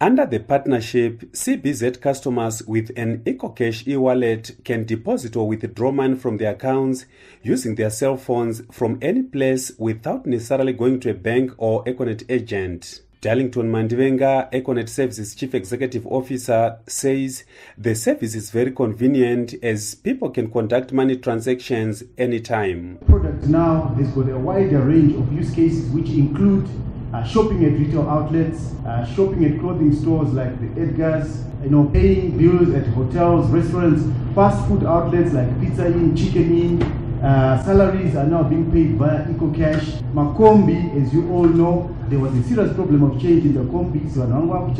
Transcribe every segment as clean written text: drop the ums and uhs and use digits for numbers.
Under the partnership, CBZ customers with an EcoCash e-wallet can deposit or withdraw money from their accounts using their cell phones from any place without necessarily going to a bank or Econet agent. Darlington Mandivenga, Econet Services Chief Executive Officer, says the service is very convenient as people can conduct money transactions anytime. The product now has got a wider range of use cases which include shopping at retail outlets, shopping at clothing stores like the Edgar's, paying bills at hotels, restaurants, fast food outlets like Pizza Inn, Chicken Inn. Salaries are now being paid via EcoCash. Makombi, as you all know, there was a serious problem of change in the Kombi. So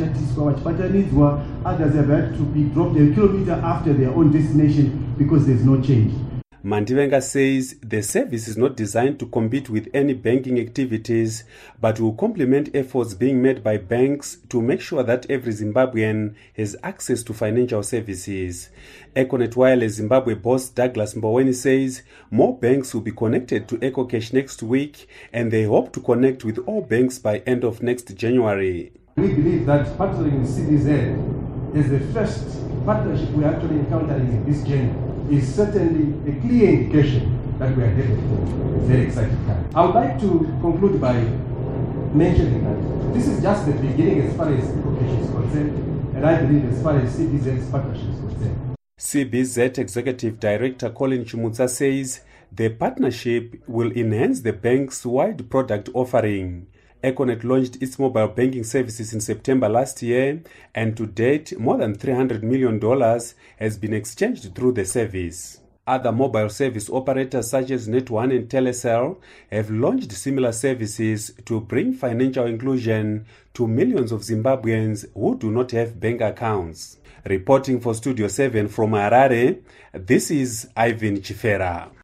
others have had to be dropped a kilometer after their own destination because there's no change. Mandivenga says the service is not designed to compete with any banking activities, but will complement efforts being made by banks to make sure that every Zimbabwean has access to financial services. Econet Wireless Zimbabwe boss Douglas Mboweni says more banks will be connected to EcoCash next week, and they hope to connect with all banks by end of next January. We believe that partnering with CBZ is the first partnership we are actually encountering in this journey. Is certainly a clear indication that we are headed for a very exciting time. I would like to conclude by mentioning that this is just the beginning as far as EcoCash is concerned, and I believe as far as CBZ's partnership is concerned. CBZ Executive Director Colin Chimutsa says the partnership will enhance the bank's wide product offering. Econet launched its mobile banking services in September last year, and to date, more than $300 million has been exchanged through the service. Other mobile service operators such as Net1 and Telecel have launched similar services to bring financial inclusion to millions of Zimbabweans who do not have bank accounts. Reporting for Studio 7 from Harare, this is Ivan Chifera.